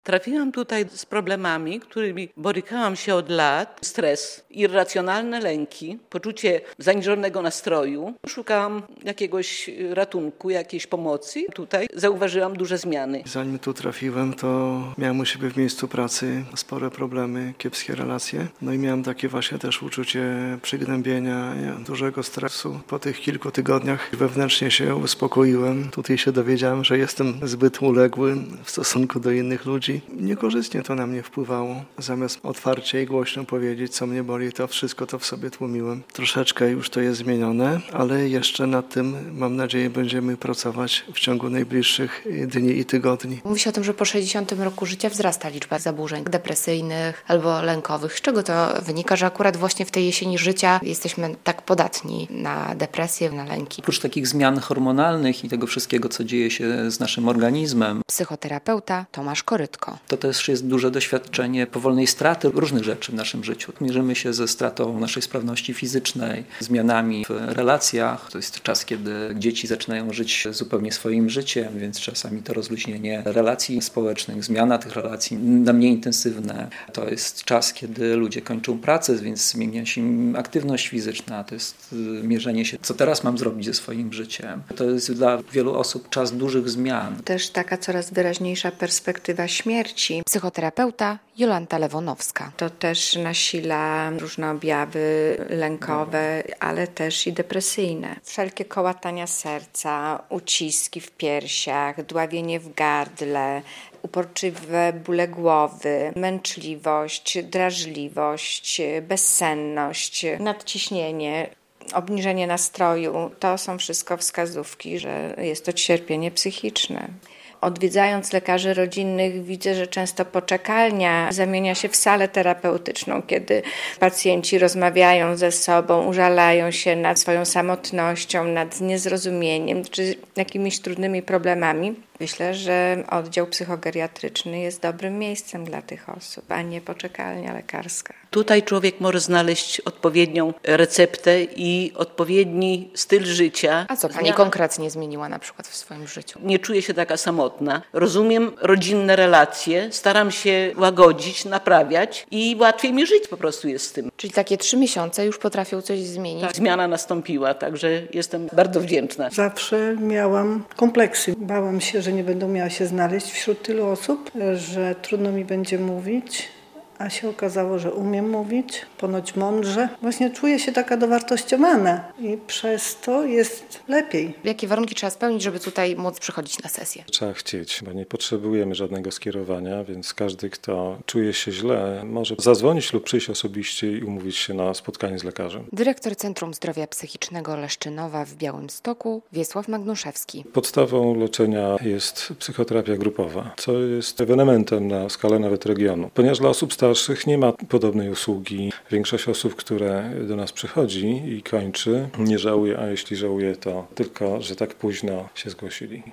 Trafiłam tutaj z problemami, którymi borykałam się od lat. Stres, irracjonalne lęki, poczucie zaniżonego nastroju. Szukałam jakiegoś ratunku, jakiejś pomocy. Tutaj zauważyłam duże zmiany. Zanim tu trafiłem, to miałem u siebie w miejscu pracy spore problemy, kiepskie relacje. No i miałem takie właśnie też uczucie przygnębienia, dużego stresu. Po tych kilku tygodniach wewnętrznie się uspokoiłem. Tutaj się dowiedziałem, że jestem zbyt uległy w stosunku do innych ludzi. Niekorzystnie to na mnie wpływało. Zamiast otwarcie i głośno powiedzieć, co mnie boli, to wszystko to w sobie tłumiłem. Troszeczkę już to jest zmienione, ale jeszcze nad tym, mam nadzieję, będziemy pracować w ciągu najbliższych dni i tygodni. Mówi się o tym, że po 60 roku życia wzrasta liczba zaburzeń depresyjnych albo lękowych. Z czego to wynika, że akurat właśnie w tej jesieni życia jesteśmy tak podatni na depresję, na lęki? Oprócz takich zmian hormonalnych i tego wszystkiego, co dzieje się z naszym organizmem. Psychoterapeuta Tomasz Korytko. To też jest duże doświadczenie powolnej straty różnych rzeczy w naszym życiu. Mierzymy się ze stratą naszej sprawności fizycznej, zmianami w relacjach. To jest czas, kiedy dzieci zaczynają żyć zupełnie swoim życiem, więc czasami to rozluźnienie relacji społecznych, zmiana tych relacji na mniej intensywne. To jest czas, kiedy ludzie kończą pracę, więc zmienia się im aktywność fizyczna. To jest mierzenie się, co teraz mam zrobić ze swoim życiem. To jest dla wielu osób czas dużych zmian. Też taka coraz wyraźniejsza perspektywa śmierci. Psychoterapeuta Jolanta Lewonowska. To też nasila różne objawy lękowe, ale też i depresyjne. Wszelkie kołatania serca, uciski w piersiach, dławienie w gardle, uporczywe bóle głowy, męczliwość, drażliwość, bezsenność, nadciśnienie, obniżenie nastroju. To są wszystko wskazówki, że jest to cierpienie psychiczne. Odwiedzając lekarzy rodzinnych widzę, że często poczekalnia zamienia się w salę terapeutyczną, kiedy pacjenci rozmawiają ze sobą, użalają się nad swoją samotnością, nad niezrozumieniem czy jakimiś trudnymi problemami. Myślę, że oddział psychogeriatryczny jest dobrym miejscem dla tych osób, a nie poczekalnia lekarska. Tutaj człowiek może znaleźć odpowiednią receptę i odpowiedni styl życia. A co Pani konkretnie zmieniła na przykład w swoim życiu? Nie czuję się taka samotna. Rozumiem rodzinne relacje, staram się łagodzić, naprawiać i łatwiej mi żyć po prostu jest z tym. Czyli takie 3 miesiące już potrafią coś zmienić? Ta zmiana nastąpiła, także jestem bardzo wdzięczna. Zawsze miałam kompleksy. Bałam się, że nie będę miała się znaleźć wśród tylu osób, że trudno mi będzie mówić, a się okazało, że umiem mówić, ponoć mądrze. Właśnie czuję się taka dowartościowana i przez to jest lepiej. Jakie warunki trzeba spełnić, żeby tutaj móc przychodzić na sesję? Trzeba chcieć, bo nie potrzebujemy żadnego skierowania, więc każdy, kto czuje się źle, może zadzwonić lub przyjść osobiście i umówić się na spotkanie z lekarzem. Dyrektor Centrum Zdrowia Psychicznego Leszczynowa w Białymstoku, Wiesław Magnuszewski. Podstawą leczenia jest psychoterapia grupowa, co jest ewenementem na skalę nawet regionu. Ponieważ dla osób starszych nie ma podobnej usługi. Większość osób, które do nas przychodzi i kończy, nie żałuje, a jeśli żałuje, to tylko, że tak późno się zgłosili.